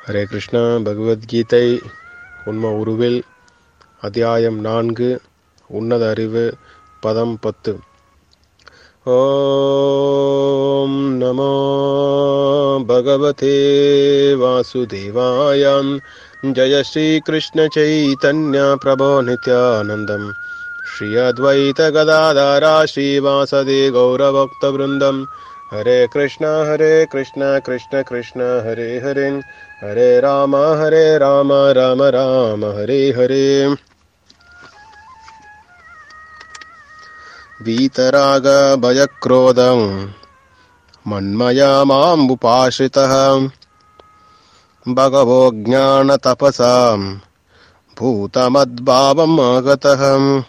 ஹரே கிருஷ்ணா. பகவத்கீதை உண்ம உருவில் அத்தியாயம் 4 உன்னத அறிவு பதம் 10. ஓம் நமோ பகவதே வாசுதேவாய. ஜய ஸ்ரீ கிருஷ்ண சைதன்ய பிரபோ நித்யானந்தம் ஸ்ரீ அத்வைத கதாதாரா ஸ்ரீவாசதே கௌரபக்த விருந்தம். ஹரே கிருஷ்ணா கிருஷ்ண கிருஷ்ண ஹரே ஹரே ஹரே ராம ராம ராம ஹரே ஹரே. வீதராக பயக்ரோதம் மன்மயா மாம் உபாஸ்ரிதः பகவோ ஞான தபசாம் பூதமத்பாவம் ஆகதः.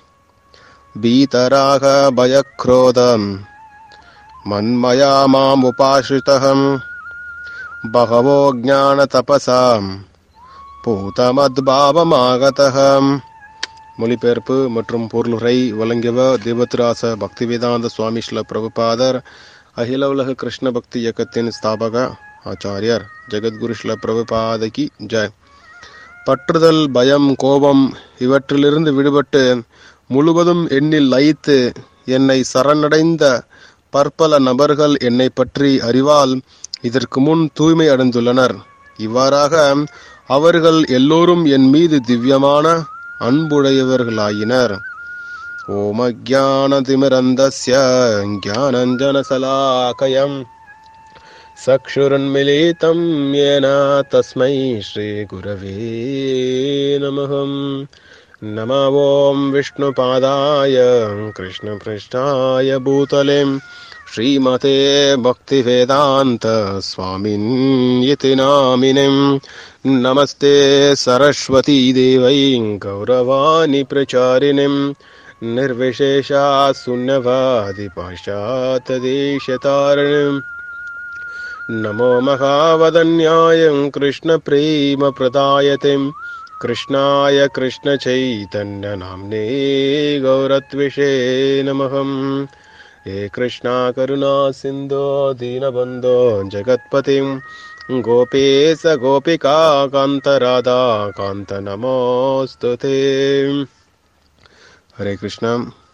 வீதராக பயக்ரோதம் மன்மயா மாம் உபாஸ்ரிதः பகவோ ஞான தபசாம் பூதமத்பாவம் ஆகதः. மொழிபெயர்ப்பு மற்றும் பொருளுரை வழங்கியவர் தேவத்ராச பக்திவேதாந்த சுவாமி ஸ்ரீல பிரபுபாதர், அகில உலக கிருஷ்ண பக்தி இயக்கத்தின் ஸ்தாபக ஆச்சாரியர். ஜெகத்குரு ஸ்ரீல பிரபுபாதகி ஜெய். பற்றுதல், பயம், கோபம் இவற்றிலிருந்து விடுபட்டு முழுவதும் எண்ணில் லயித்து என்னை சரணடைந்த பற்பல நபர்கள் என்னை பற்றி அறிவால் இதற்கு முன் தூய்மை அடைந்துள்ளனர். இவ்வாறாக அவர்கள் எல்லோரும் என் மீது திவ்யமான அன்புடையவர்களாயினர். ஓம் அஜ்ஞானதிமிரந்தஸ்ய ஞானஞ்சனசலாகயம் சக்ஷுரன்மிலிதம் யேன தஸ்மை ஸ்ரீ குரவே நமः. நம ஓம் விஷ்ணுபாதாய கிருஷ்ணபிருஷ்டாய பூதலே ஸ்ரீமதே பக்திவேதாந்த ஸ்வாமின் யதி நாமினே. நமஸ்தே சரஸ்வதி தேவை கௌரவாணி பிரச்சாரிணிம் நிர்விசேஷா சூன்யவாதி பாஷ்சாத்யதேசதாரிணிம். நமோ மகாவதன்யாய கிருஷ்ண பிரேம பிரதாயதே கிருஷ்ணாய கிருஷ்ண சைதன்ய நாம்னே கௌரத்விஷே நமः. हे कृष्णा करुणा सिन्धो दीनबन्धो जगत्पतिं गोपेश गोपिका कान्त राधा कान्त नमोस्तुते. ஹரே கிருஷ்ணா.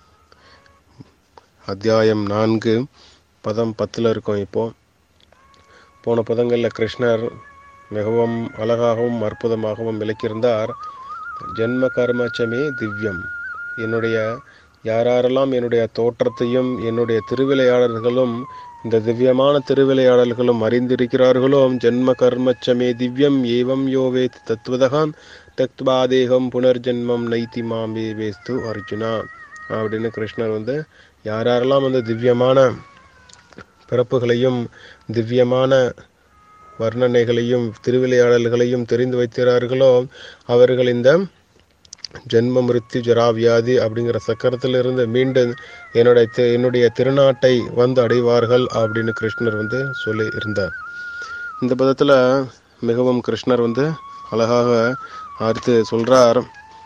அத்தியாயம் 4 பதம் 10 இருக்கும். இப்போ போன பதங்களில் கிருஷ்ணர் மிகவும் அழகாகவும் அற்புதமாகவும் விளக்கியிருந்தார். ஜென்ம கர்மச்சமே திவ்யம். என்னுடைய யாரெல்லாம் என்னுடைய தோற்றத்தையும் என்னுடைய திருவிளையாடல்களும் இந்த திவ்யமான திருவிளையாடல்களும் அறிந்திருக்கிறார்களோ, ஜென்ம கர்மச்சமே திவ்யம் ஏவம் யோவேத் தத்துவதகான் தக்த்வாதேகம் புனர்ஜென்மம் நைத்தி மாமே வேஸ்து அர்ஜுனா அப்படின்னு கிருஷ்ணர் யாரெல்லாம் திவ்யமான பிறப்புகளையும் திவ்யமான வர்ணனைகளையும் திருவிளையாடல்களையும் தெரிந்து வைக்கிறார்களோ அவர்கள் இந்த ஜென்ம மிருத்யு ஜராவியாதி அப்படிங்கிற சக்கரத்திலிருந்து மீண்டும் என்னுடைய திருநாட்டை அடைவார்கள் அப்படின்னு கிருஷ்ணர் சொல்லி இருந்தார். இந்த பதத்தில் மிகவும் கிருஷ்ணர் அழகாக அடுத்து சொல்றார்.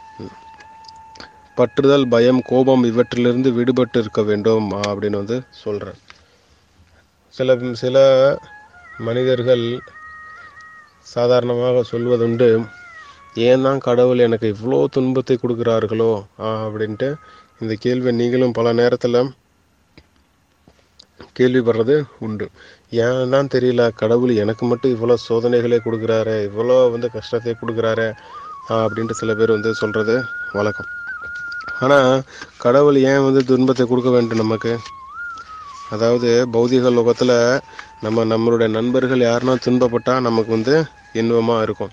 பற்றுதல், பயம், கோபம் இவற்றிலிருந்து விடுபட்டு இருக்க வேண்டும் அப்படின்னு சொல்றார். சில மனிதர்கள் சாதாரணமாக சொல்வதுண்டு, ஏன் தான் கடவுள் எனக்கு இவ்வளோ துன்பத்தை கொடுக்குறார்களோ அப்படின்ட்டு. இந்த கேள்வி நீங்களும் பல நேரத்தில் கேள்விப்படுறது உண்டு. ஏன் தான் தெரியல, கடவுள் எனக்கு மட்டும் இவ்வளோ சோதனைகளை கொடுக்குறாரு, இவ்வளோ கஷ்டத்தை கொடுக்குறாரு அப்படின்ட்டு சில பேர் சொல்கிறது வழக்கம். ஆனால் கடவுள் ஏன் துன்பத்தை கொடுக்க வேண்டும் நமக்கு? அதாவது பௌதிக லோகத்தில் நம்மளுடைய நண்பர்கள் யாருன்னா துன்பப்பட்டால் நமக்கு இன்பமாக இருக்கும்.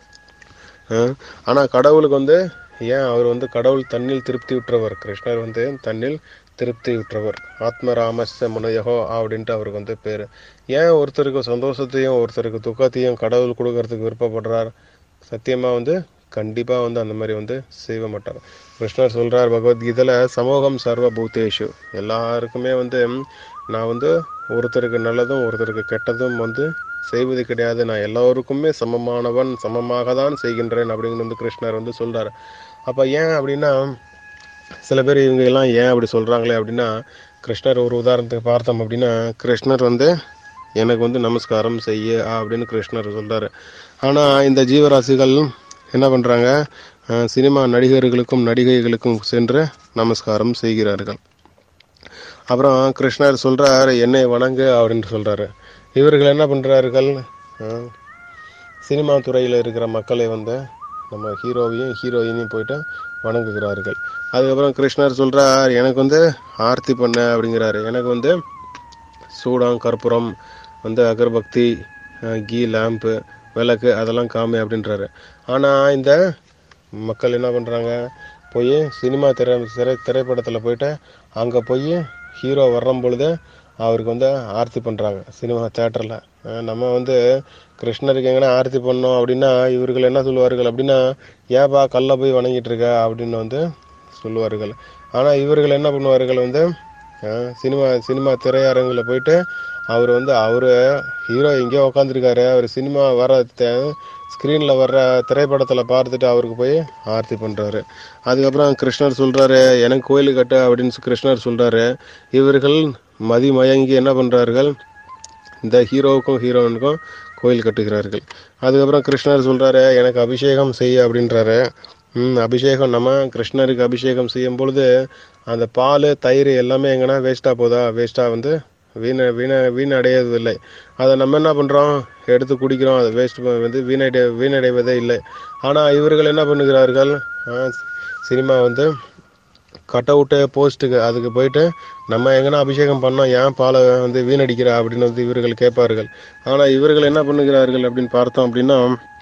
ஆனால் கடவுளுக்கு ஏன் அவர் கடவுள் தன்னில் திருப்தி விட்டுறவர். கிருஷ்ணர் தன்னில் திருப்தி விட்டுறவர். ஆத்மராமஸ்ய முனையகோ அப்படின்ட்டு அவருக்கு பேர். ஏன் ஒருத்தருக்கு சந்தோஷத்தையும் ஒருத்தருக்கு துக்கத்தையும் கடவுள் கொடுக்கறதுக்கு விருப்பப்படுறார்? சத்தியமாக கண்டிப்பாக அந்த மாதிரி செய்ய மாட்டார். கிருஷ்ணர் சொல்கிறார் பகவத்கீதையில், சமூகம் சர்வ பூதேஷு. எல்லாருக்குமே நான் ஒருத்தருக்கு நல்லதும் ஒருத்தருக்கு கெட்டதும் செய்வது கிடையாது. நான் எல்லோருக்குமே சமமானவன், சமமாக தான் செய்கின்றேன் அப்படின்னு கிருஷ்ணர் சொல்றாரு. அப்போ ஏன் அப்படின்னா, சில பேர் இவங்க எல்லாம் ஏன் அப்படி சொல்றாங்களே அப்படின்னா, கிருஷ்ணர் ஒரு உதாரணத்துக்கு பார்த்தோம் அப்படின்னா, கிருஷ்ணர் எனக்கு வந்து நமஸ்காரம் செய்ய அப்படின்னு கிருஷ்ணர் சொல்றாரு. ஆனால் இந்த ஜீவராசிகள் என்ன பண்ணுறாங்க, சினிமா நடிகர்களுக்கும் நடிகைகளுக்கும் சென்று நமஸ்காரம் செய்கிறார்கள். அப்புறம் கிருஷ்ணர் சொல்கிறார், என்னை வணங்கு அப்படின்னு சொல்கிறாரு. இவர்கள் என்ன பண்ணுறார்கள், சினிமா துறையில் இருக்கிற மக்களை வந்து நம்ம ஹீரோவையும் ஹீரோயினையும் போயிட்டு வணங்குகிறார்கள். அதுக்கப்புறம் கிருஷ்ணர் சொல்கிறார், எனக்கு வந்து ஆர்த்தி பண்ண அப்படிங்கிறாரு. எனக்கு வந்து சூடம் கற்பூரம் வந்து அகர்பக்தி கீ லேம்பு விளக்கு அதெல்லாம் காமி அப்படின்றாரு. ஆனால் இந்த மக்கள் என்ன பண்ணுறாங்க, போய் சினிமா திரைப்படத்தில் போயிட்டு அங்கே போய் ஹீரோ வர்றும் பொழுது அவருக்கு வந்து ஆர்த்தி பண்ணுறாங்க சினிமா தேட்டரில். நம்ம வந்து கிருஷ்ணருக்கு எங்கன்னா ஆர்த்தி பண்ணோம் அப்படின்னா இவர்கள் என்ன சொல்லுவார்கள் அப்படின்னா, ஏப்பா கல்லை போய் வணங்கிட்டு இருக்க அப்படின்னு வந்து சொல்லுவார்கள். ஆனால் இவர்கள் என்ன பண்ணுவார்கள் வந்து, சினிமா திரையரங்கில் போயிட்டு அவர் வந்து ஹீரோ எங்கேயோ உட்காந்துருக்காரு, அவர் சினிமா வர ஸ்க்ரீனில் வர்ற திரைப்படத்தில் பார்த்துட்டு அவருக்கு போய் ஆர்த்தி பண்ணுறாரு. அதுக்கப்புறம் கிருஷ்ணர் சொல்கிறாரு, எனக்கு கோயில் கட்டு அப்படின்னு கிருஷ்ணர் சொல்கிறாரு. இவர்கள் மயங்கி என்ன பண்ணுறார்கள், இந்த ஹீரோவுக்கும் ஹீரோயினுக்கும் கோயில் கட்டுகிறார்கள். அதுக்கப்புறம் கிருஷ்ணர் சொல்கிறாரு, எனக்கு அபிஷேகம் செய்ய அப்படின்றாரு. அபிஷேகம், நம்ம கிருஷ்ணருக்கு அபிஷேகம் செய்யும் பொழுது அந்த பால் தயிர் எல்லாமே எங்கன்னா வேஸ்ட்டாக போதா, வேஸ்ட்டாக வந்து வீணடையவில்லை. அதை நம்ம என்ன பண்ணுறோம், எடுத்து குடிக்கிறோம், அதை வேஸ்ட் வந்து வீணடைவதே இல்லை. ஆனால் இவர்கள் என்ன பண்ணுகிறார்கள், சினிமா வந்து கட் அவுட்டு போஸ்ட்டுக்கு அதுக்கு போயிட்டு நம்ம எங்கன்னா அபிஷேகம் பண்ணோம், ஏன் பாலை வந்து வீணடிக்கிறா அப்படின்னு வந்து இவர்கள் கேட்பார்கள். ஆனால் இவர்கள் என்ன பண்ணுகிறார்கள் அப்படின்னு பார்த்தோம் அப்படின்னா,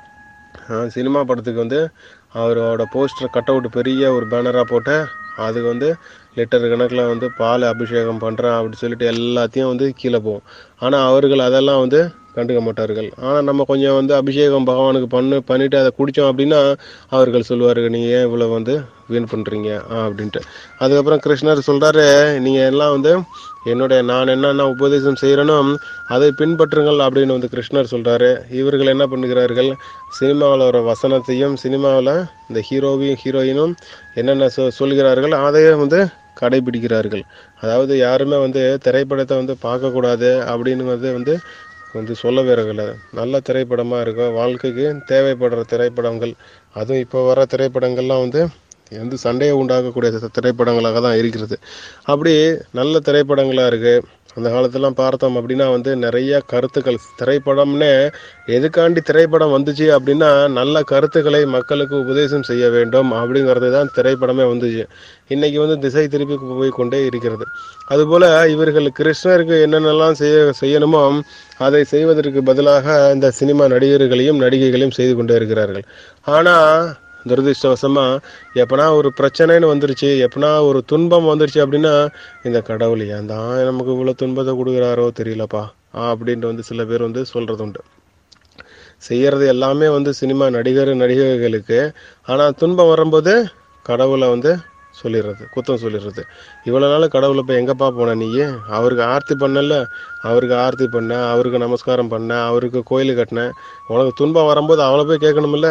சினிமா படத்துக்கு வந்து அவரோட போஸ்டர் கட் அவுட் பெரிய ஒரு பேனராக போட்டு அதுக்கு வந்து லிட்டர் கணக்கில் வந்து பால் அபிஷேகம் பண்ணுறேன் அப்படின்னு சொல்லிட்டு எல்லாத்தையும் வந்து கீழே போகும். ஆனால் அவர்கள் அதெல்லாம் வந்து கண்டுக்க மாட்டார்கள். ஆனால் நம்ம கொஞ்சம் வந்து அபிஷேகம் பகவானுக்கு பண்ணிவிட்டு அதை குடித்தோம் அப்படின்னா அவர்கள் சொல்லுவார்கள், நீங்கள் ஏன் இவ்வளோ வந்து வீண் பண்ணுறீங்க அப்படின்ட்டு. அதுக்கப்புறம் கிருஷ்ணர் சொல்கிறாரு, நீங்கள் எல்லாம் வந்து நான் என்னென்ன உபதேசம் செய்கிறேனோ அதை பின்பற்றுங்கள் அப்படின்னு வந்து கிருஷ்ணர் சொல்கிறாரு. இவர்கள் என்ன பண்ணுகிறார்கள், சினிமாவில் வர வசனத்தையும் சினிமாவில் இந்த ஹீரோயினும் என்னென்ன சொல்கிறார்கள் அதையே வந்து கடைபிடிக்கிறார்கள். அதாவது யாருமே வந்து திரைப்படத்தை வந்து பார்க்கக்கூடாது அப்படின்னு வந்து சொல்ல வேறவில்லை. நல்ல திரைப்படமாக இருக்கும், வாழ்க்கைக்கு தேவைப்படுற திரைப்படங்கள், அதுவும் இப்போ வர திரைப்படங்கள்லாம் வந்து சண்டையை உண்டாக்கக்கூடிய திரைப்படங்களாக தான் இருக்கிறது. அப்படி நல்ல திரைப்படங்களாக இருக்குது. அந்த காலத்திலாம் பார்த்தோம் அப்படின்னா வந்து நிறைய கருத்துக்கள், திரைப்படம்னே எதுக்காண்டி திரைப்படம் வந்துச்சு அப்படின்னா நல்ல கருத்துக்களை மக்களுக்கு உபதேசம் செய்ய வேண்டும் அப்படிங்கிறது தான் திரைப்படமே வந்துச்சு. இன்னைக்கு வந்து திசை திருப்பி போய் கொண்டே இருக்கிறது. அதுபோல் இவர்கள் கிருஷ்ணருக்கு என்னென்னலாம் செய்யணுமோ அதை செய்வதற்கு பதிலாக இந்த சினிமா நடிகர்களையும் நடிகைகளையும் செய்து கொண்டே இருக்கிறார்கள். ஆனால் துரதிருஷ்டவசமா எப்பனா ஒரு பிரச்சனைன்னு வந்துருச்சு, எப்பனா ஒரு துன்பம் வந்துருச்சு அப்படின்னா இந்த கடவுள் ஏன் தான் நமக்கு இவ்வளோ துன்பத்தை கொடுக்குறாரோ தெரியலப்பா அப்படின்ட்டு வந்து சில பேர் வந்து சொல்கிறது உண்டு. செய்யறது எல்லாமே வந்து சினிமா நடிகைகளுக்கு. ஆனால் துன்பம் வரும்போது கடவுளை வந்து குத்தம் சொல்லிடுறது. இவ்வளோ நாள் கடவுளை போய் எங்கப்பா போன நீ, அவருக்கு ஆர்த்தி பண்ணல, அவருக்கு ஆர்த்தி பண்ண, அவருக்கு நமஸ்காரம் பண்ண, அவருக்கு கோயில் கட்டின, உனக்கு துன்பம் வரும்போது அவளை போய் கேட்கணுமில்ல.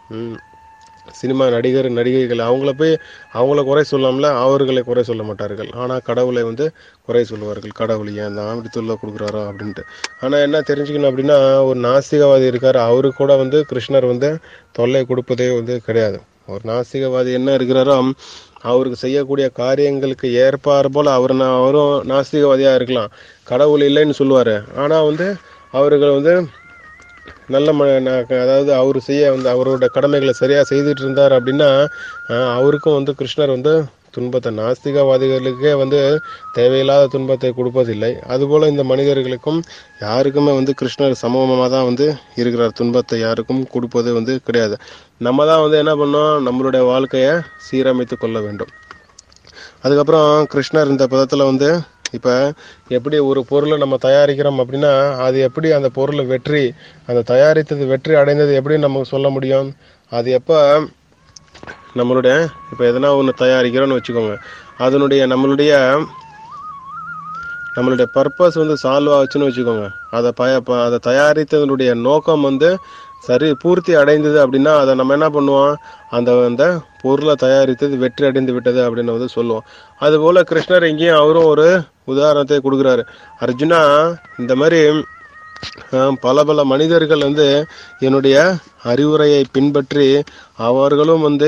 சினிமா நடிகைகள் அவங்கள குறை சொல்லாமல, அவர்களை குறை சொல்ல மாட்டார்கள். ஆனால் கடவுளை வந்து குறை சொல்லுவார்கள், கடவுள் ஏன் தான் அப்படி தொல்லை கொடுக்குறாரோ அப்படின்ட்டு. ஆனால் என்ன தெரிஞ்சுக்கணும் அப்படின்னா, ஒரு நாஸ்திகவாதி இருக்கார், அவருக்கு கூட வந்து கிருஷ்ணர் வந்து தொல்லை கொடுப்பதே வந்து கிடையாது. ஒரு நாஸ்திகவாதி என்ன இருக்கிறாரோ அவருக்கு செய்யக்கூடிய காரியங்களுக்கு ஏற்பாறு போல் அவரும் நாஸ்திகவாதியாக இருக்கலாம், கடவுள் இல்லைன்னு சொல்லுவார். ஆனால் வந்து அவர்கள் வந்து அதாவது அவர் அவரோட கடமைகளை சரியாக செய்துட்டு இருந்தார் அப்படின்னா அவருக்கும் வந்து கிருஷ்ணர் வந்து துன்பத்தை, நாஸ்திகவாதிகளுக்கே வந்து தேவையில்லாத துன்பத்தை கொடுப்பதில்லை. அதுபோல் இந்த மனிதர்களுக்கும் யாருக்குமே வந்து கிருஷ்ணர் சமூகமாக தான் வந்து இருக்கிறார், துன்பத்தை யாருக்கும் கொடுப்பது வந்து கிடையாது. நம்ம தான் வந்து என்ன பண்ணோம், நம்மளுடைய வாழ்க்கையை சீரமைத்து கொள்ள வேண்டும். அதுக்கப்புறம் கிருஷ்ணர் இந்த பதத்தில் வந்து இப்போ எப்படி ஒரு பொருளை நம்ம தயாரிக்கிறோம் அப்படின்னா அது எப்படி அந்த பொருள் அந்த தயாரித்தது வெற்றி அடைந்தது எப்படி நமக்கு சொல்ல முடியும், அது எப்போ இப்போ எதனா ஒன்று தயாரிக்கிறோன்னு வச்சுக்கோங்க, அதனுடைய நம்மளுடைய பர்பஸ் வந்து சால்வ் ஆச்சுன்னு வச்சுக்கோங்க, அதை தயாரித்ததனுடைய நோக்கம் வந்து பூர்த்தி அடைந்தது அப்படின்னா அதை நம்ம என்ன பண்ணுவோம், அந்த பொருளை தயாரித்தது வெற்றி அடைந்து விட்டது அப்படின்னு வந்து சொல்லுவோம். அதுபோல் கிருஷ்ணர் இங்கேயும் அவரும் ஒரு உதாரணத்தை கொடுக்குறாரு. அர்ஜுனா, இந்த மாதிரி பல பல மனிதர்கள் வந்து என்னுடைய அறிவுரையை பின்பற்றி அவர்களும் வந்து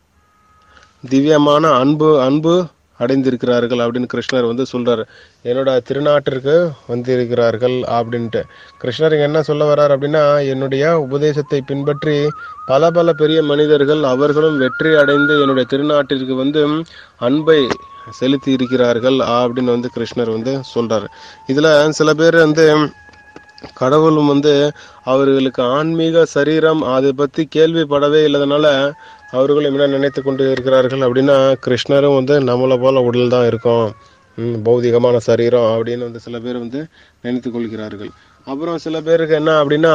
திவ்யமான அன்பு அன்பு அடைந்திருக்கிறார்கள் அப்படின்னு கிருஷ்ணர் வந்து சொல்றாரு. என்னோட திருநாட்டிற்கு வந்திருக்கிறார்கள் அப்படின்ட்டு கிருஷ்ணர் என்ன சொல்ல வர்றார் அப்படின்னா, என்னுடைய உபதேசத்தை பின்பற்றி பல பல பெரிய மனிதர்கள் அவர்களும் வெற்றி அடைந்து என்னுடைய திருநாட்டிற்கு வந்து அன்பை செலுத்தி இருக்கிறார்கள் அப்படின்னு வந்து கிருஷ்ணர் வந்து சொல்றாரு. இதுல சில பேர் வந்து கடவுளும் வந்து அவர்களுக்கு ஆன்மீக சரீரம் அதை பத்தி கேள்விப்படவே இல்லாதனால அவர்களும் என்ன நினைத்து கொண்டு இருக்கிறார்கள் அப்படின்னா, கிருஷ்ணரும் வந்து நம்மளை போல உடல் தான் இருக்கும், பௌதிகமான சரீரம் அப்படின்னு வந்து சில பேர் வந்து நினைத்து கொள்கிறார்கள். அப்புறம் சில பேருக்கு என்ன அப்படின்னா,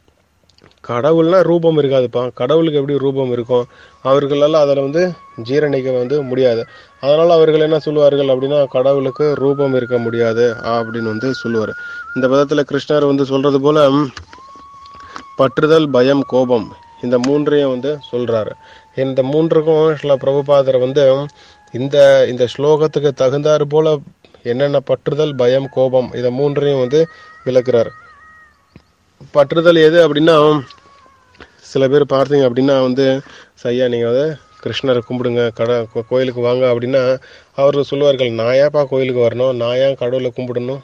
கடவுள்னா ரூபம் இருக்காதுப்பா, கடவுளுக்கு எப்படி ரூபம் இருக்கும், அவர்களால் அதில் வந்து ஜீரணிக்க வந்து முடியாது. அதனால அவர்கள் என்ன சொல்லுவார்கள் அப்படின்னா, கடவுளுக்கு ரூபம் இருக்க முடியாது அப்படின்னு வந்து சொல்லுவார். இந்த பதத்தில் கிருஷ்ணர் வந்து சொல்றது போல பற்றுதல், பயம், கோபம் இந்த மூன்றையும் வந்து சொல்றாரு. இந்த மூன்றுக்கும் சில பிரபுபாதர் வந்து இந்த இந்த ஸ்லோகத்துக்கு தகுந்தாறு போல என்னென்ன பற்றுதல், பயம், கோபம் இதை மூன்றையும் வந்து விளக்குறார். பற்றுதல் எது அப்படின்னா, சில பேர் பார்த்தீங்க அப்படின்னா வந்து, ஐயா நீங்கள் வந்து கிருஷ்ணரை கும்பிடுங்க, கோயிலுக்கு வாங்க அப்படின்னா அவர் சொல்லுவார்கள், நான் ஏன்ப்பா கோயிலுக்கு வரணும், நான் ஏன் கடவுளை கும்பிடணும்,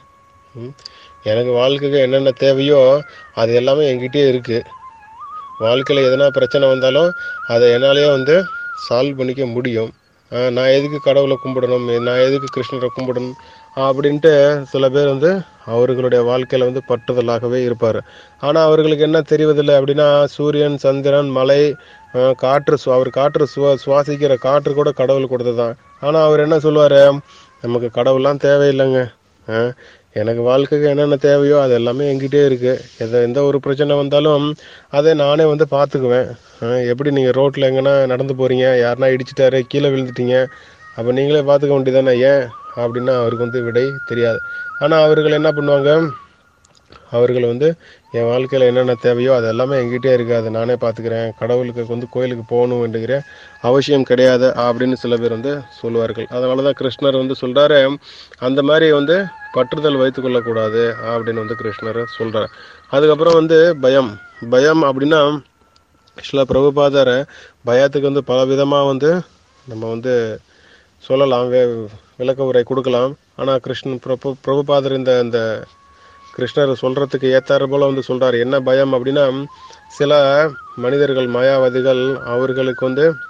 எனக்கு வாழ்க்கைக்கு என்னென்ன தேவையோ அது எல்லாமே என்கிட்டயே இருக்குது, வாழ்க்கையில் எதனா பிரச்சனை வந்தாலும் அதை என்னாலேயே வந்து சால்வ் பண்ணிக்க முடியும், நான் எதுக்கு கடவுளை கும்பிடணும், நான் எதுக்கு கிருஷ்ணரை கும்பிடணும் அப்படின்ட்டு சில பேர் வந்து அவர்களுடைய வாழ்க்கையில் வந்து பற்றுதலாகவே இருப்பார். ஆனால் அவர்களுக்கு என்ன தெரிவதில்லை அப்படின்னா, சூரியன், சந்திரன், மலை, காற்று, அவர் காற்று சுவாசிக்கிற காற்று கூட கடவுள் கொடுத்தது தான். ஆனால் அவர் என்ன சொல்லுவார், நமக்கு கடவுள்லாம் தேவையில்லைங்க, எனக்கு வாழ்க்கைக்கு என்னென்ன தேவையோ அது எல்லாமே என்கிட்டே இருக்குது, எந்த ஒரு பிரச்சனை வந்தாலும் அதை நானே வந்து பார்த்துக்குவேன். எப்படி நீங்கள் ரோட்டில் எங்கன்னா நடந்து போகிறீங்க, யாருனா இடிச்சிட்டாரு, கீழே விழுந்துட்டீங்க, அப்போ நீங்களே பார்த்துக்க வேண்டியதானே, ஏன் அப்படின்னா அவருக்கு வந்து விடை தெரியாது. ஆனால் அவர்கள் என்ன பண்ணுவாங்க, அவர்கள் வந்து என் வாழ்க்கையில் என்னென்ன தேவையோ அது எல்லாமே என்கிட்டே இருக்குது, அதை நானே பார்த்துக்கிறேன், கடவுளுக்கு வந்து கோயிலுக்கு போகணும் வேண்டுகிற அவசியம் கிடையாது அப்படின்னு சில பேர் வந்து சொல்லுவார்கள். அதனால தான் கிருஷ்ணர் வந்து சொல்கிறாரு, அந்த மாதிரி வந்து பற்றுதல் வைத்து கொள்ளக்கூடாது அப்படின்னு வந்து கிருஷ்ணர் சொல்கிறார். அதுக்கப்புறம் வந்து பயம். பயம் அப்படின்னா சில பிரபுபாதர் பயத்துக்கு வந்து பல விதமாக வந்து நம்ம வந்து சொல்லலாம், விளக்க உரை கொடுக்கலாம். ஆனால் பிரபுபாதர் இந்த கிருஷ்ணர் சொல்கிறதுக்கு ஏற்றாறு போல் வந்து சொல்கிறார். என்ன பயம் அப்படின்னா, சில மனிதர்கள், மாயாவாதிகள், அவர்களுக்கு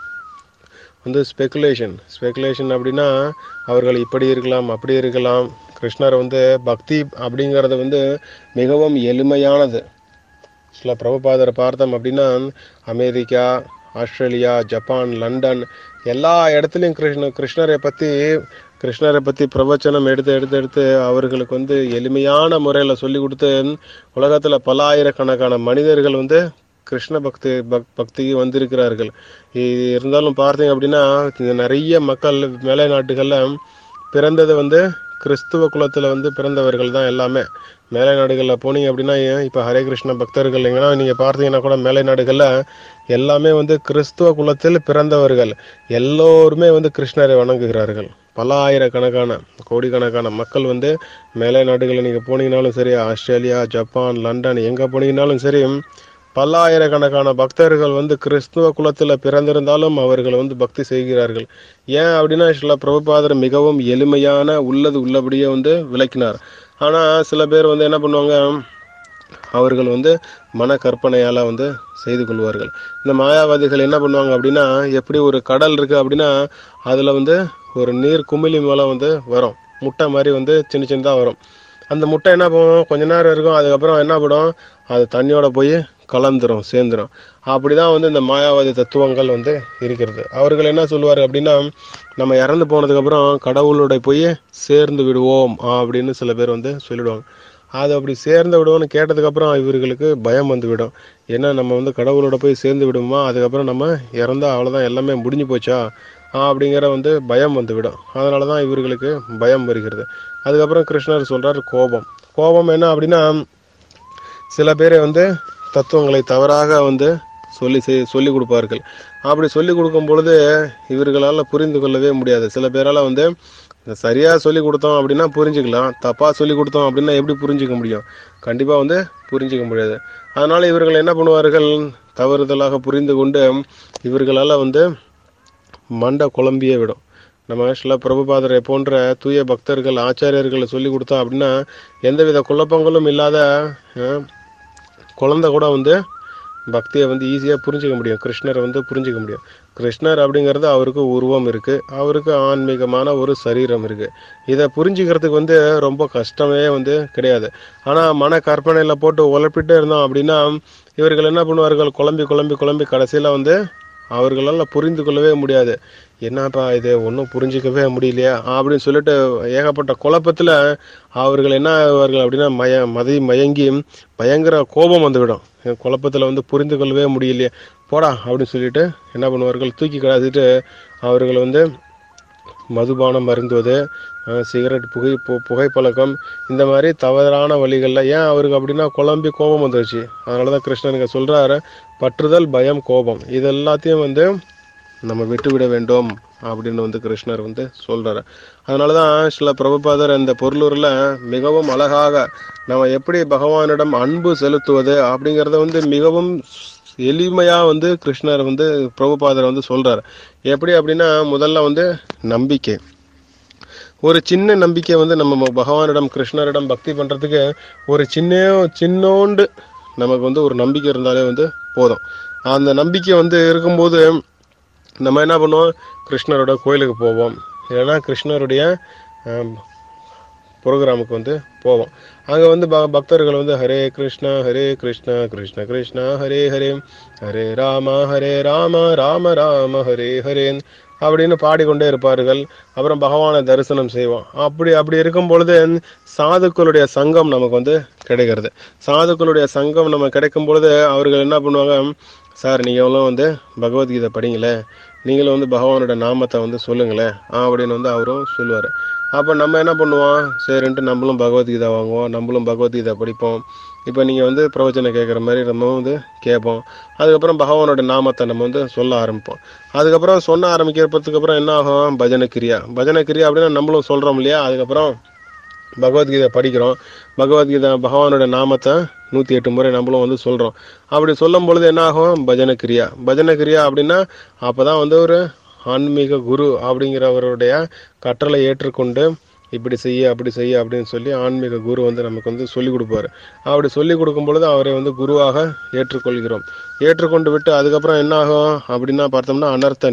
வந்து ஸ்பெகுலேஷன் அப்படின்னா அவர்கள் இப்படி இருக்கலாம், அப்படி இருக்கலாம். கிருஷ்ணர் வந்து பக்தி அப்படிங்கிறது வந்து மிகவும் எளிமையானது. சில பிரபுபாதரை பார்த்தோம் அப்படின்னா, அமெரிக்கா, ஆஸ்திரேலியா, ஜப்பான், லண்டன் எல்லா இடத்துலையும் கிருஷ்ணரை பற்றி பிரவச்சனம் எடுத்து அவர்களுக்கு வந்து எளிமையான முறையில் சொல்லி கொடுத்து உலகத்தில் பல ஆயிரக்கணக்கான மனிதர்கள் வந்து கிருஷ்ண பக்திக்கு வந்திருக்கிறார்கள். இருந்தாலும் பார்த்தீங்க அப்படின்னா, நிறைய மக்கள் மேலை நாட்டுகளில் பிறந்தது வந்து கிறிஸ்துவ குலத்தில் வந்து பிறந்தவர்கள் தான் எல்லாமே. மேலை நாடுகளில் போனீங்க அப்படின்னா, இப்போ ஹரே கிருஷ்ண பக்தர்கள் எங்கன்னா நீங்கள் பார்த்தீங்கன்னா கூட மேலை நாடுகளில் எல்லாமே வந்து கிறிஸ்துவ குலத்தில் பிறந்தவர்கள் எல்லோருமே வந்து கிருஷ்ணரை வணங்குகிறார்கள். பல ஆயிரக்கணக்கான கோடிக்கணக்கான மக்கள் வந்து மேலை நாடுகளில் நீங்கள் போனீங்கன்னாலும் சரி, ஆஸ்திரேலியா, ஜப்பான், லண்டன் எங்கே போனீங்கன்னாலும் சரி, பல ஆயிரக்கணக்கான பக்தர்கள் வந்து கிறிஸ்துவ குலத்தில் பிறந்திருந்தாலும் அவர்கள் வந்து பக்தி செய்கிறார்கள். ஏன் அப்படின்னா, சில பிரபுபாதர் மிகவும் எளிமையான உள்ளது உள்ளபடியே வந்து விளக்கினார். ஆனால் சில பேர் வந்து என்ன பண்ணுவாங்க, அவர்கள் வந்து மன கற்பனையால் வந்து செய்து கொள்வார்கள். இந்த மாயாவாதிகள் என்ன பண்ணுவாங்க அப்படின்னா, எப்படி ஒரு கடல் இருக்குது அப்படின்னா அதில் வந்து ஒரு நீர் குமிழி மூலம் வந்து வரும், முட்டை மாதிரி வந்து சின்ன சின்னதாக வரும். அந்த முட்டை என்ன பண்ணும், கொஞ்ச நேரம் இருக்கும், அதுக்கப்புறம் என்ன பண்ணும், அது தண்ணியோட போய் சேர்ந்துடும். அப்படிதான் வந்து இந்த மாயாவாதி தத்துவங்கள் வந்து இருக்கிறது. அவர்கள் என்ன சொல்லுவார் அப்படின்னா, நம்ம இறந்து போனதுக்கப்புறம் கடவுளோட போய் சேர்ந்து விடுவோம் அப்படின்னு சில பேர் வந்து சொல்லிடுவாங்க. அது அப்படி சேர்ந்து விடுவோம்னு கேட்டதுக்கப்புறம் இவர்களுக்கு பயம் வந்து விடும். ஏன்னா நம்ம வந்து கடவுளோட போய் சேர்ந்து விடுவோமா, அதுக்கப்புறம் நம்ம இறந்தா அவ்வளோதான், எல்லாமே முடிஞ்சு போச்சா அப்படிங்கிற வந்து பயம் வந்து விடும். அதனால தான் இவர்களுக்கு பயம் வருகிறது. அதுக்கப்புறம் கிருஷ்ணர் சொல்கிறார் கோபம் என்ன அப்படின்னா, சில பேரை வந்து தத்துவங்களை தவறாக வந்து சொல்லி கொடுப்பார்கள். அப்படி சொல்லி கொடுக்கும் பொழுது இவர்களால் புரிந்து கொள்ளவே முடியாது. சில பேரால் வந்து சரியா சொல்லி கொடுத்தோம் அப்படின்னா புரிஞ்சுக்கலாம், தப்பா சொல்லி கொடுத்தோம் அப்படின்னா எப்படி புரிஞ்சுக்க முடியும்? கண்டிப்பா வந்து புரிஞ்சுக்க முடியாது. அதனால இவர்கள் என்ன பண்ணுவார்கள், தவறுதலாக புரிந்து கொண்டு இவர்களால வந்து மண்டை குழம்பியே விடும். நம்ம சில பிரபுபாதரை போன்ற தூய பக்தர்கள் ஆச்சாரியர்களை சொல்லி கொடுத்தோம் அப்படின்னா எந்தவித குழப்பங்களும் இல்லாத அஹ், குழந்தை கூட வந்து பக்தியை வந்து ஈஸியாக புரிஞ்சுக்க முடியும், கிருஷ்ணரை வந்து புரிஞ்சுக்க முடியும். கிருஷ்ணர் அப்படிங்கிறது அவருக்கு உருவம் இருக்குது, அவருக்கு ஆன்மீகமான ஒரு சரீரம் இருக்குது. இதை புரிஞ்சுக்கிறதுக்கு வந்து ரொம்ப கஷ்டமே வந்து கிடையாது. ஆனால் மன கற்பனையில் போட்டு உழப்பிட்டே இருந்தோம் அப்படின்னா இவர்கள் என்ன பண்ணுவார்கள், குழம்பி குழம்பி குழம்பி கடைசியில் வந்து அவர்களால் புரிந்து கொள்ளவே முடியாது. என்னப்பா இது ஒன்றும் புரிஞ்சிக்கவே முடியலையா அப்படின்னு சொல்லிட்டு ஏகப்பட்ட குழப்பத்தில் அவர்கள் என்ன ஆவார்கள் அப்படின்னா மயங்கி பயங்கர கோபம் வந்துவிடும். குழப்பத்தில் வந்து புரிந்து கொள்ளவே முடியலையே, போடா அப்படின்னு சொல்லிட்டு என்ன பண்ணுவார்கள், தூக்கி கடாசிட்டு அவர்கள் வந்து மதுபானம் அருந்துவது, சிகரெட் புகைப்பழக்கம், இந்த மாதிரி தவறான வழிகளில். ஏன் அவருக்கு அப்படின்னா குழம்பி கோபம் வந்துருச்சு. அதனால தான் கிருஷ்ணனுங்க சொல்கிறாரு, பற்றுதல் பயம் கோபம் இது எல்லாத்தையும் வந்து நம்ம விட்டுவிட வேண்டும் அப்படின்னு வந்து கிருஷ்ணர் வந்து சொல்கிறாரு. அதனால தான் சில பிரபுபாதர் இந்த பொருளூரில் மிகவும் அழகாக நம்ம எப்படி பகவானிடம் அன்பு செலுத்துவது அப்படிங்கிறத வந்து மிகவும் எளிமையாக வந்து கிருஷ்ணர் வந்து பிரபுபாதர் வந்து சொல்கிறார். எப்படி அப்படின்னா முதல்ல வந்து நம்பிக்கை. ஒரு சின்ன நம்பிக்கை வந்து நம்ம பகவானிடம் கிருஷ்ணரிடம் பக்தி பண்ணுறதுக்கு ஒரு சின்னோண்டு நமக்கு வந்து ஒரு நம்பிக்கை இருந்தாலே வந்து போதும். அந்த நம்பிக்கை வந்து இருக்கும்போது நம்ம என்ன பண்ணுவோம், கிருஷ்ணரோட கோயிலுக்கு போவோம், இல்லைன்னா கிருஷ்ணருடைய ப்ரோக்ராமுக்கு வந்து போவோம். அங்கே வந்து பக்தர்கள் வந்து ஹரே கிருஷ்ணா கிருஷ்ண கிருஷ்ணா ஹரே ஹரே, ஹரே ராம ராம ராம ஹரே ஹரேன் அப்படின்னு பாடிக்கொண்டே இருப்பார்கள். அப்புறம் பகவானை தரிசனம் செய்வோம். அப்படி அப்படி இருக்கும் பொழுது சாதுக்களுடைய சங்கம் நமக்கு வந்து கிடைக்கிறது. சாதுக்களுடைய சங்கம் நம்ம கிடைக்கும் பொழுது அவர்கள் என்ன பண்ணுவாங்க, சார் நீங்களும் வந்து பகவத்கீதை படிங்களேன், நீங்களும் வந்து பகவானோட நாமத்தை வந்து சொல்லுங்களேன் அப்படின்னு வந்து அவரும் சொல்லுவார். அப்போ நம்ம என்ன பண்ணுவோம், சரின்ட்டு நம்மளும் பகவத்கீதை வாங்குவோம், நம்மளும் பகவத்கீதை படிப்போம். இப்போ நீங்கள் வந்து பிரவச்சனை கேட்குற மாதிரி நம்ம வந்து கேட்போம். அதுக்கப்புறம் பகவானோட நாமத்தை நம்ம வந்து சொல்ல ஆரம்பிப்போம். அதுக்கப்புறம் சொன்ன ஆரம்பிக்கிறதுக்கு அப்புறம் என்ன ஆகும், பஜனை கிரியா அப்படின்னா நம்மளும் சொல்கிறோம் இல்லையா. அதுக்கப்புறம் பகவத்கீதை படிக்கிறோம், பகவத்கீதை பகவானோட நாமத்தை 108 முறை நம்மளும் வந்து சொல்கிறோம். அப்படி சொல்லும் பொழுது என்ன ஆகும், பஜனை கிரியா அப்படின்னா அப்போ தான் வந்து ஒரு ஆன்மீக குரு அப்படிங்கிறவருடைய கட்டளை ஏற்றுக்கொண்டு இப்படி செய்ய அப்படி செய்ய அப்படின்னு சொல்லி ஆன்மீக குரு வந்து நமக்கு வந்து சொல்லிக் கொடுப்பாரு. அப்படி சொல்லிக் கொடுக்கும் பொழுது அவரை வந்து குருவாக ஏற்றுக்கொள்கிறோம். ஏற்றுக்கொண்டு விட்டு அதுக்கப்புறம் என்ன ஆகும் அப்படின்னா பார்த்தோம்னா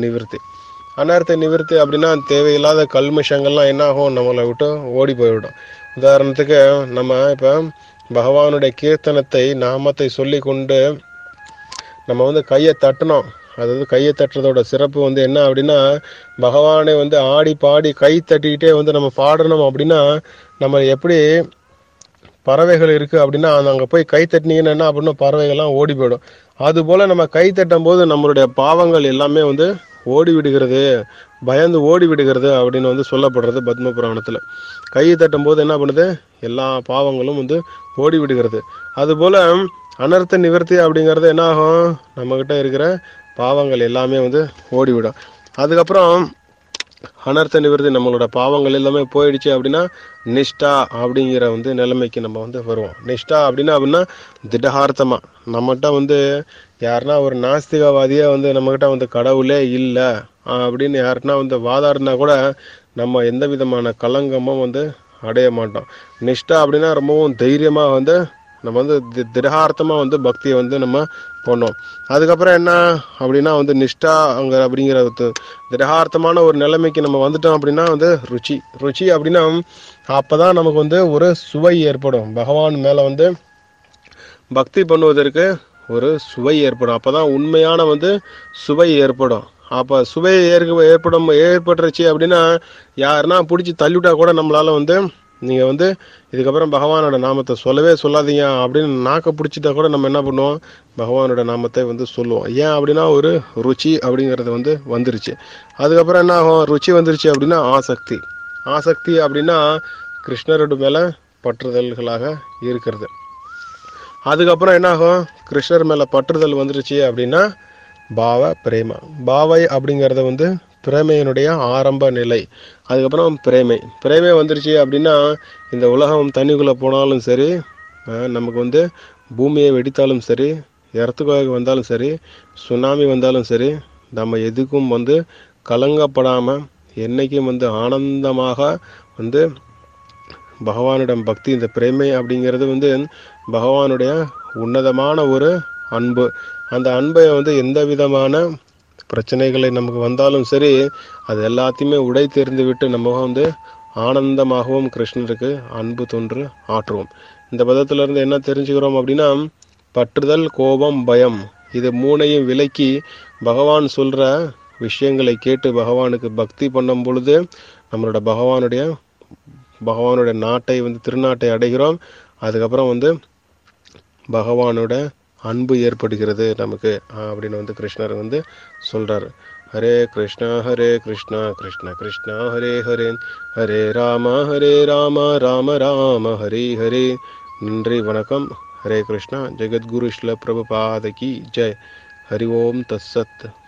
அனர்த்த நிவர்த்தி அப்படின்னா தேவையில்லாத கல்மிஷங்கள்லாம் என்ன ஆகும், நம்மளை விட்டு ஓடி போய்விடும். உதாரணத்துக்கு நம்ம இப்போ பகவானுடைய கீர்த்தனத்தை நாமத்தை சொல்லி கொண்டு நம்ம வந்து கையை தட்டினோம். அதாவது கையை தட்டுறதோட சிறப்பு வந்து என்ன அப்படின்னா, பகவானை வந்து ஆடி பாடி கை தட்டிக்கிட்டே வந்து நம்ம பாடணும் அப்படின்னா, நம்ம எப்படி பறவைகள் இருக்குது அப்படின்னா அங்கே போய் கை தட்டினீங்கன்னா என்ன அப்படின்னா பறவைகள்லாம் ஓடி போயிடும். அதுபோல் நம்ம கை தட்டும் போது நம்மளுடைய பாவங்கள் எல்லாமே வந்து ஓடி விடுகிறது, பயந்து ஓடி விடுகிறது அப்படின்னு வந்து சொல்லப்படுறது பத்ம புராணத்தில். கை தட்டும் போது என்ன பண்ணுது, எல்லா பாவங்களும் வந்து ஓடி விடுகிறது. அதுபோல் அனர்த்த நிவர்த்தி அப்படிங்கிறது என்ன ஆகும், நம்மக்கிட்ட இருக்கிற பாவங்கள் எல்லாமே வந்து ஓடிவிடும். அதுக்கப்புறம் அனர்த்த நிவர்த்தி நம்மளோட பாவங்கள் எல்லாமே போயிடுச்சு அப்படின்னா நிஷ்டா அப்படிங்கிற வந்து நிலைமைக்கு நம்ம வந்து வருவோம். நிஷ்டா அப்படின்னா திடகார்த்தமாக நம்மகிட்ட வந்து யாருன்னா ஒரு நாஸ்திகவாதியாக வந்து நம்மகிட்ட வந்து கடவுளே இல்லை அப்படின்னு யாருன்னா வந்து வாதாடினா கூட நம்ம எந்த விதமான கலங்கமும் வந்து அடைய மாட்டோம். நிஷ்டா அப்படின்னா ரொம்பவும் தைரியமாக வந்து நம்ம வந்து திடகார்த்தமாக வந்து பக்தியை வந்து நம்ம பண்ணோம். அதுக்கப்புறம் என்ன அப்படின்னா வந்து நிஷ்டா அங்கே அப்படிங்கிற திடகார்த்தமான ஒரு நிலைமைக்கு நம்ம வந்துட்டோம் அப்படின்னா வந்து ருச்சி அப்படின்னா அப்போ தான் நமக்கு வந்து ஒரு சுவை ஏற்படும். பகவான் மேலே வந்து பக்தி பண்ணுவதற்கு ஒரு சுவை ஏற்படும். அப்போ தான் உண்மையான வந்து சுவை ஏற்படும். அப்போ சுவை ஏற்பட்டுருச்சு அப்படின்னா யாருன்னா பிடிச்சி தள்ளிவிட்டா கூட நம்மளால் வந்து நீங்கள் வந்து இதுக்கப்புறம் பகவானோட நாமத்தை சொல்லவே சொல்லாதீங்க அப்படின்னு நாக்கை பிடிச்சிட்டா கூட நம்ம என்ன பண்ணுவோம், பகவானோட நாமத்தை வந்து சொல்லுவோம். ஏன் அப்படின்னா ஒரு ருச்சி அப்படிங்கிறது வந்து வந்துருச்சு. அதுக்கப்புறம் என்ன ஆகும், ருச்சி வந்துருச்சு அப்படின்னா ஆசக்தி அப்படின்னா கிருஷ்ணரோட மேலே பற்றுதல்களாக இருக்கிறது. அதுக்கப்புறம் என்ன ஆகும், கிருஷ்ணர் மேலே பற்றுதல் வந்துருச்சு அப்படின்னா பாவை அப்படிங்கிறத வந்து பிரேமையினுடைய ஆரம்ப நிலை. அதுக்கப்புறம் பிரேமை வந்துருச்சு அப்படின்னா இந்த உலகம் தண்ணிக்குள்ளே போனாலும் சரி, நமக்கு வந்து பூமியை வெடித்தாலும் சரி, எர்த்குவேக் வந்தாலும் சரி, சுனாமி வந்தாலும் சரி, நம்ம எதுக்கும் வந்து கலங்கப்படாமல் என்னைக்கும் வந்து ஆனந்தமாக வந்து பகவானிடம் பக்தி, இந்த பிரேமை அப்படிங்கிறது வந்து பகவானுடைய உன்னதமான ஒரு அன்பு. அந்த அன்பை வந்து எந்த விதமான பிரச்சனைகளை நமக்கு வந்தாலும் சரி, அது எல்லாத்தையுமே உடை தெரிந்து விட்டு நம்ம வந்து ஆனந்தமாகவும் கிருஷ்ணருக்கு அன்பு தொன்று ஆற்றுவோம். இந்த பதத்திலிருந்து என்ன தெரிஞ்சுக்கிறோம் அப்படின்னா, பற்றுதல், கோபம், பயம், இது மூணையும் விலக்கி பகவான் சொல்ற விஷயங்களை கேட்டு பகவானுக்கு பக்தி பண்ணும் பொழுது நம்மளோட பகவானுடைய நாட்டை வந்து திருநாட்டை அடைகிறோம். அதுக்கப்புறம் வந்து பகவானோட அன்பு ஏற்படுகிறது நமக்கு அப்படின்னு வந்து கிருஷ்ணர் வந்து சொல்றாரு. ஹரே கிருஷ்ணா கிருஷ்ணா கிருஷ்ணா ஹரே ஹரே, ஹரே ராம ராம ராம ஹரே ஹரே. நன்றி, வணக்கம். ஹரே கிருஷ்ணா. ஜெகத்குரு ஸ்ரீல பிரபுபாத கி ஜெய். ஹரி ஓம் தத்சத்.